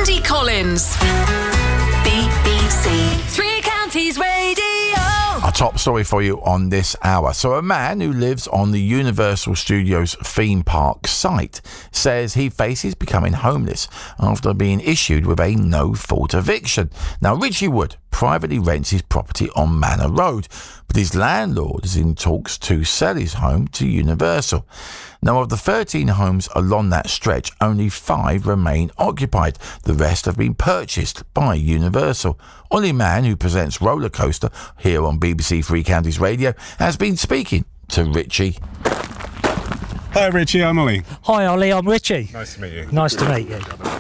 Andy Collins. BBC Three Counties Radio. Our top story for you on this hour. So a man who lives on the Universal Studios theme park site says he faces becoming homeless after being issued with a no-fault eviction. Now, Richie Wood privately rents his property on Manor Road, but his landlord is in talks to sell his home to Universal. Now, of the 13 homes along that stretch, only 5 remain occupied. The rest have been purchased by Universal. Ollie Mann, who presents Roller Coaster here on BBC Three Counties Radio, has been speaking to Richie. Hi Richie, I'm Ollie. Hi Ollie, I'm Richie. Nice to meet you. Nice to meet you.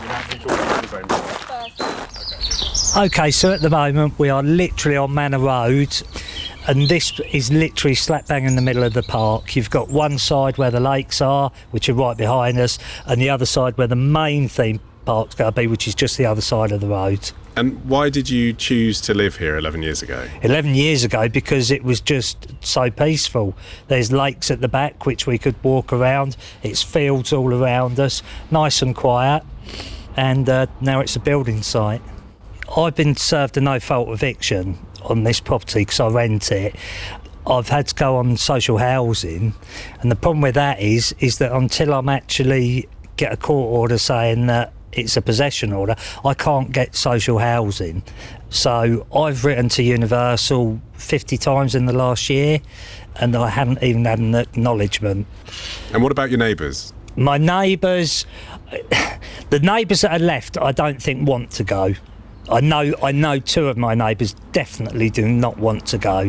Okay, so at the moment we are literally on Manor Road, and this is literally slap bang in the middle of the park. You've got one side where the lakes are, which are right behind us, and the other side where the main theme park's going to be, which is just the other side of the road. And why did you choose to live here 11 years ago? 11 years ago, because it was just so peaceful. There's lakes at the back which we could walk around. It's fields all around us, nice and quiet, and now it's a building site. I've been served a no-fault eviction on this property because I rent it. I've had to go on social housing, and the problem with that is that until I'm actually get a court order saying that it's a possession order, I can't get social housing. So I've written to Universal 50 times in the last year, and I haven't even had an acknowledgement. And what about your neighbours? My neighbours, the neighbours that are left, I don't think want to go. I know 2 of my neighbours definitely do not want to go.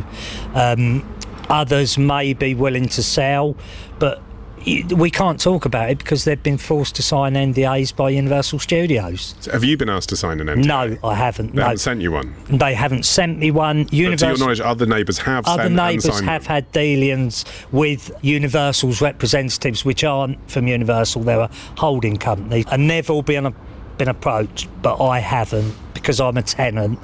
Others may be willing to sell, but we can't talk about it because they've been forced to sign NDAs by Universal Studios. So have you been asked to sign an NDA? No, I haven't. They haven't sent you one? They haven't sent me one. But to your knowledge, other neighbours have sent Other and neighbours signed have them. had dealings with Universal's representatives, which aren't from Universal, they're a holding company, and they've all been approached, but I haven't because I'm a tenant.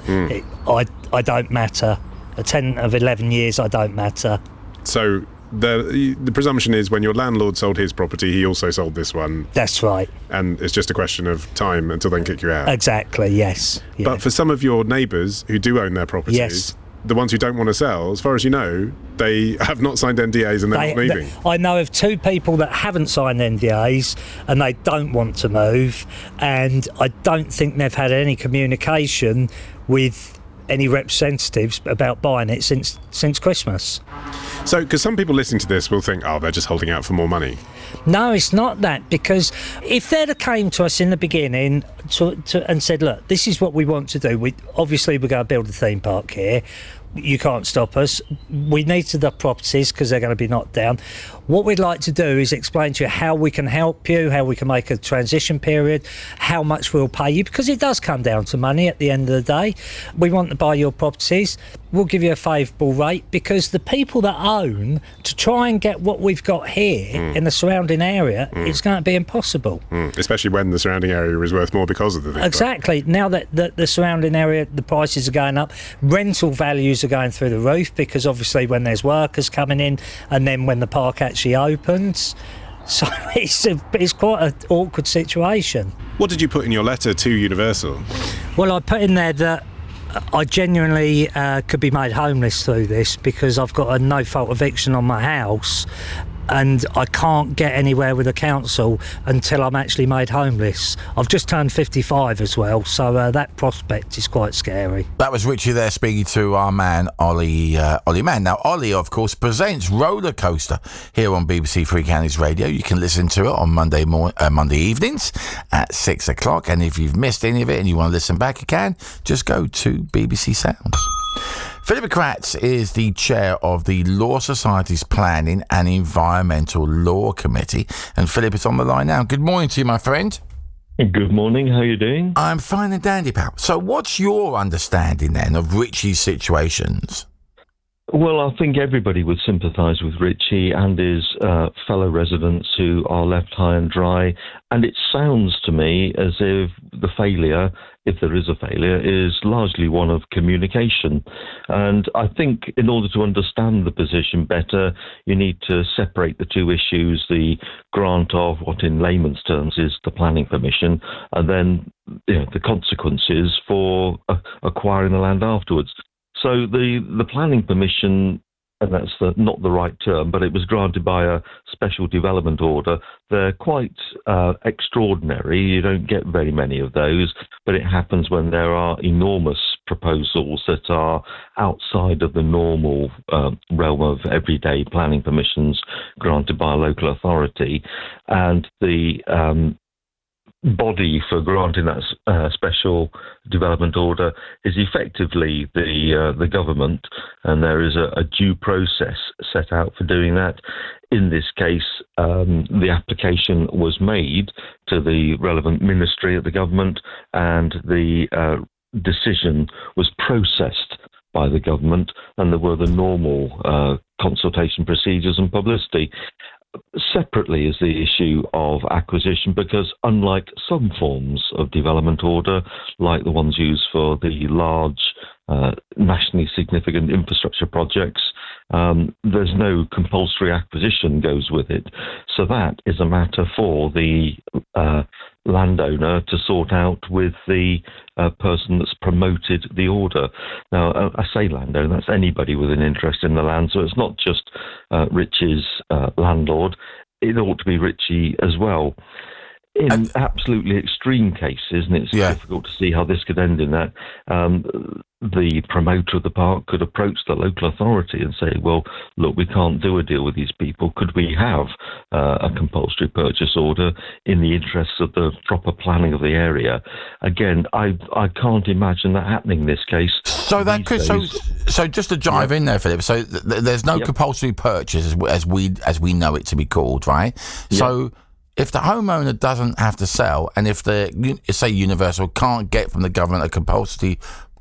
I don't matter. A tenant of 11 years, I don't matter. So the presumption is when your landlord sold his property, he also sold this one. That's right. And it's just a question of time until they can kick you out. Exactly, yes. Yeah. But for some of your neighbours who do own their properties, yes, the ones who don't want to sell, as far as you know, they have not signed NDAs and they're not moving. I know of 2 people that haven't signed NDAs and they don't want to move, and I don't think they've had any communication with any representatives about buying it since Christmas. So, because some people listening to this will think, oh, they're just holding out for more money. No, it's not that, because if they'd have came to us in the beginning and said, look, this is what we want to do. We're going to build a theme park here. You can't stop us. We need the properties because they're going to be knocked down. What we'd like to do is explain to you how we can help you, how we can make a transition period, how much we'll pay you, because it does come down to money at the end of the day. We want to buy your properties. We'll give you a favourable rate, because the people that own, to try and get what we've got here in the surrounding area, it's going to be impossible. Especially when the surrounding area is worth more because of the thing. Exactly. Now that the surrounding area, the prices are going up, rental values are going through the roof, because obviously when there's workers coming in and then when the park actually opens. So it's quite an awkward situation. What did you put in your letter to Universal? Well, I put in there that I genuinely could be made homeless through this, because I've got a no-fault eviction on my house and I can't get anywhere with the council until I'm actually made homeless. I've just turned 55 as well, so that prospect is quite scary. That was Richie there speaking to our man, Ollie Mann. Now, Ollie, of course, presents Roller Coaster here on BBC Three Counties Radio. You can listen to it on Monday evenings at 6 o'clock. And if you've missed any of it and you want to listen back, you can. Just go to BBC Sounds. Philippa Kratz is the chair of the Law Society's Planning and Environmental Law Committee. And Philip is on the line now. Good morning to you, my friend. Good morning. How are you doing? I'm fine and dandy, pal. So what's your understanding then of Richie's situations? Well, I think everybody would sympathise with Richie and his fellow residents who are left high and dry. And it sounds to me as if the failure, if there is a failure, is largely one of communication. And I think in order to understand the position better, you need to separate the 2 issues, the grant of what in layman's terms is the planning permission, and then the consequences for acquiring the land afterwards. So the planning permission, and that's not the right term, but it was granted by a special development order. They're quite extraordinary. You don't get very many of those, but it happens when there are enormous proposals that are outside of the normal realm of everyday planning permissions granted by a local authority. And the body for granting that special development order is effectively the government, and there is a due process set out for doing that. In this case, the application was made to the relevant ministry of the government, and the decision was processed by the government, and there were the normal consultation procedures and publicity. Separately is the issue of acquisition, because unlike some forms of development order, like the ones used for the large nationally significant infrastructure projects, there's no compulsory acquisition goes with it. So that is a matter for the landowner to sort out with the person that's promoted the order. Now, I say landowner, that's anybody with an interest in the land, so it's not just Ritchie's landlord. It ought to be Ritchie as well. In absolutely extreme cases, and it's difficult to see how this could end in that, the promoter of the park could approach the local authority and say, well, look, we can't do a deal with these people. Could we have a compulsory purchase order in the interests of the proper planning of the area? Again, I can't imagine that happening in this case. So that could, so just to jive in there, Philip. So there's no compulsory purchase as we know it to be called, right? So if the homeowner doesn't have to sell, and if say Universal can't get from the government a compulsive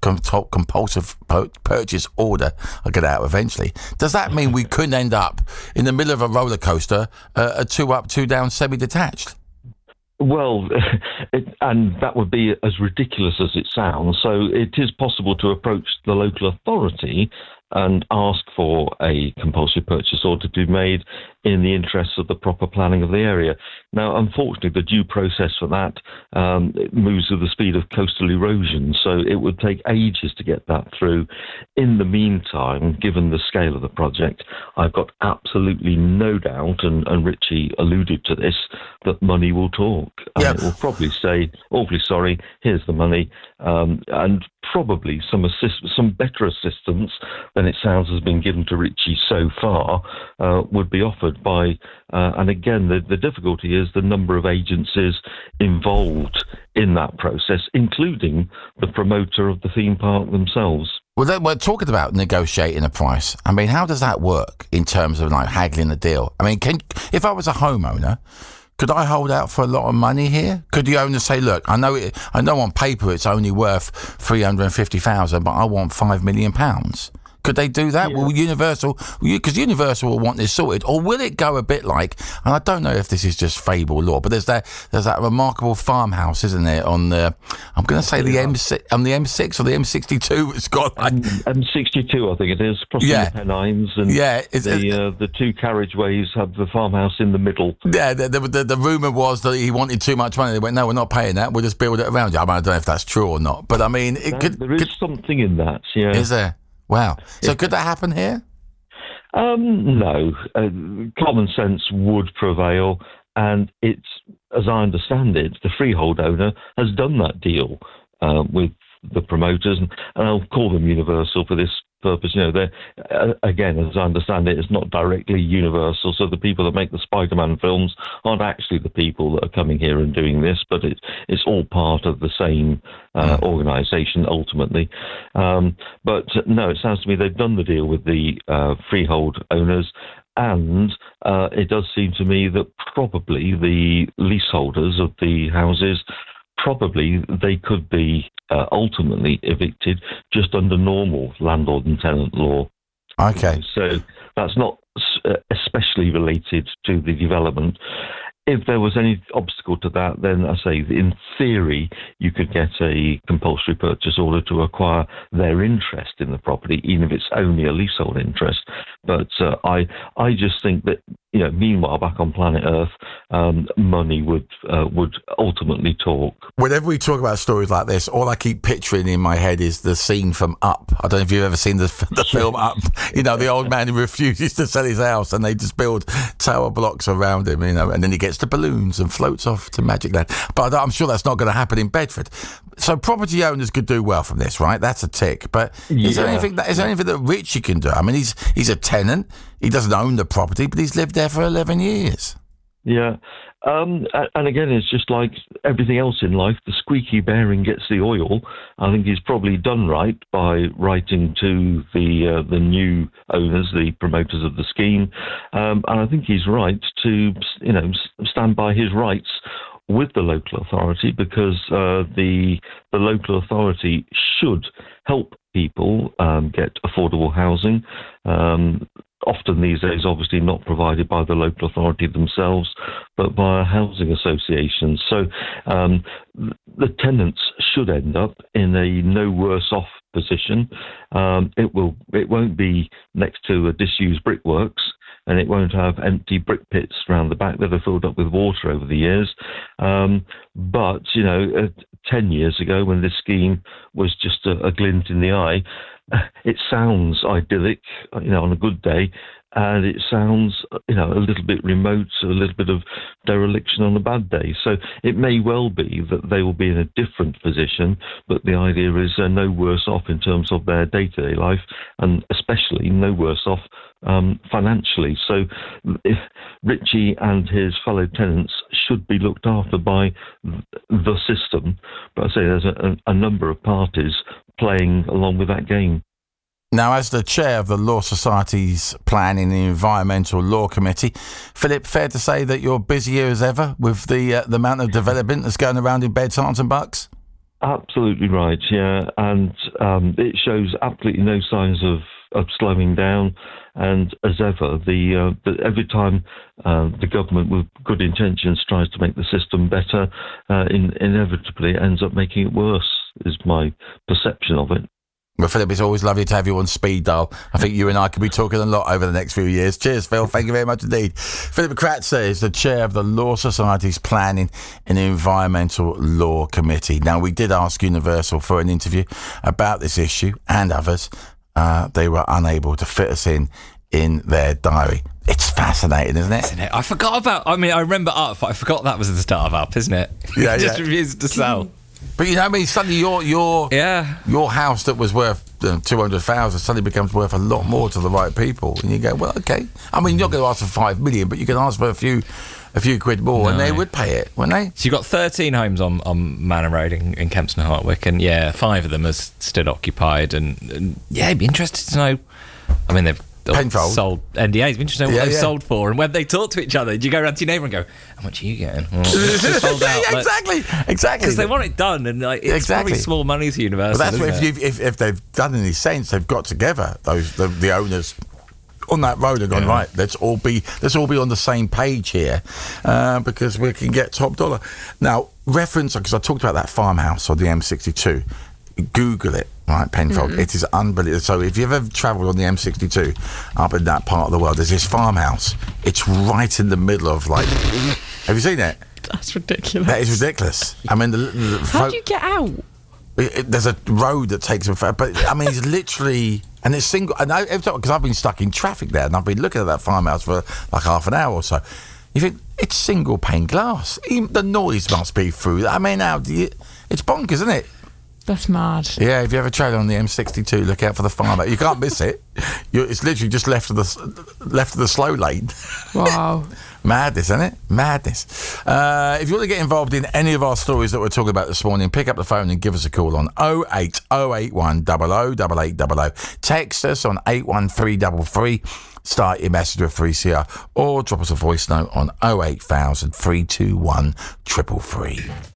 purchase order, I'll get out eventually, does that mean we could end up in the middle of a roller coaster, a 2 up, 2 down, semi-detached? Well, and that would be as ridiculous as it sounds. So it is possible to approach the local authority and ask for a compulsory purchase order to be made in the interests of the proper planning of the area. Now, unfortunately, the due process for that it moves with the speed of coastal erosion, so it would take ages to get that through. In the meantime, given the scale of the project, I've got absolutely no doubt, and Ritchie alluded to this, that money will talk. It will probably say, awfully sorry, here's the money, and probably some better assistance than it sounds has been given to Ritchie so far would be offered by, and again, the difficulty is the number of agencies involved in that process, including the promoter of the theme park themselves. Well, we're talking about negotiating a price. I mean, how does that work in terms of like haggling the deal? I mean, if I was a homeowner, could I hold out for a lot of money here? Could the owner say, look, I know on paper it's only worth $350,000, but I want £5 million? Could they do that? Will Universal, because Universal will want this sorted, or will it go a bit like, and I don't know if this is just fable lore, but there's that remarkable farmhouse, isn't there, on the, I'm going to say the M6 or the M62, it's got like... M62, I think it is, crossing the Pennines, and the two carriageways have the farmhouse in the middle. Yeah, the rumour was that he wanted too much money. They went, no, we're not paying that, we'll just build it around you. I mean, I don't know if that's true or not, but I mean... There is something in that, yeah. Is there? Wow. So could that happen here? No. Common sense would prevail, and it's, as I understand it, the freehold owner has done that deal with the promoters, and I'll call them Universal for this purpose. You know, they're, again, as I understand it, it's not directly Universal, so the people that make the Spider-Man films aren't actually the people that are coming here and doing this, but it's all part of the same organisation ultimately. But no, it sounds to me they've done the deal with the freehold owners, and it does seem to me that probably the leaseholders of the houses, probably they could be ultimately evicted just under normal landlord and tenant law. Okay. So that's not especially related to the development. If there was any obstacle to that, then I say, in theory, you could get a compulsory purchase order to acquire their interest in the property, even if it's only a leasehold interest. But I just think that meanwhile, back on planet Earth, money would ultimately talk. Whenever we talk about stories like this, all I keep picturing in my head is the scene from Up. I don't know if you've ever seen the film Up. The old man who refuses to sell his house, and they just build tower blocks around him, and then he gets the balloons and floats off to Magic Land. But I'm sure that's not going to happen in Bedford. So property owners could do well from this, right? That's a tick. But is there anything that Richie can do? I mean, he's a tenant. He doesn't own the property, but he's lived there for 11 years. Yeah. And again, it's just like everything else in life, the squeaky bearing gets the oil. I think he's probably done right by writing to the new owners, the promoters of the scheme. And I think he's right to, stand by his rights with the local authority, because the local authority should help people get affordable housing. Often these days, obviously not provided by the local authority themselves, but by housing associations. So the tenants should end up in a no worse off position. It won't be next to a disused brickworks, and it won't have empty brick pits around the back that are filled up with water over the years. But 10 years ago, when this scheme was just a glint in the eye, it sounds idyllic, on a good day, and it sounds, a little bit remote, a little bit of dereliction on a bad day. So it may well be that they will be in a different position, but the idea is no worse off in terms of their day-to-day life, and especially no worse off financially. So if Richie and his fellow tenants should be looked after by the system, but I say there's a number of parties playing along with that game. Now, as the chair of the Law Society's Planning and Environmental Law Committee, Philip, fair to say that you're busier as ever with the amount of development that's going around in Beds, Herts and Bucks? Absolutely right, yeah. And it shows absolutely no signs of slowing down. And as ever, every time the government with good intentions tries to make the system better, inevitably it ends up making it worse, is my perception of it. Well, Philip, it's always lovely to have you on speed dial. I think you and I could be talking a lot over the next few years. Cheers, Phil. Thank you very much indeed. Philip Kratzer is the chair of the Law Society's Planning and Environmental Law Committee. Now, we did ask Universal for an interview about this issue and others. They were unable to fit us in their diary. It's fascinating, isn't it? I forgot about... I remember Up, but I forgot that was the start of Up, isn't it? Yeah, Just refused to sell. But suddenly your house that was worth 200,000 suddenly becomes worth a lot more to the right people, and you go, well, okay. You're not going to ask for 5 million, but you can ask for a few quid more, and they would pay it, wouldn't they? So you've got 13 homes on Manor Road in Kempston Hartwick, and 5 of them are still occupied, and it'd be interested to know. They've Penfold sold NDAs. Be interesting to know what they've sold for, and when they talk to each other. Do you go around to your neighbour and go, "How much are you getting?" It's just sold out. Exactly. Because they want it done, and it's probably small money to Universal. But that's if they've done any sense, they've got together the owners on that road and gone, right, let's all be on the same page here, because we can get top dollar. Now, reference, because I talked about that farmhouse on the M62. Google it, right, Penfold. Mm-hmm. It is unbelievable. So if you've ever travelled on the M62 up in that part of the world, there's this farmhouse. It's right in the middle of have you seen it? That's ridiculous. That is ridiculous. How do you get out? There's a road that takes them, but it's literally, and it's single. And because I've been stuck in traffic there, and I've been looking at that farmhouse for like half an hour or so. You think it's single pane glass. Even the noise must be through that. It's bonkers, isn't it? That's mad. Yeah, if you ever travel on the M62, look out for the farmer. You can't miss it. It's literally just left of the slow lane. Wow. Madness, isn't it? Madness. If you want to get involved in any of our stories that we're talking about this morning, pick up the phone and give us a call on 08081 00 8800. Text us on 81333. Start your message with 3CR, or drop us a voice note on 08000 321 333.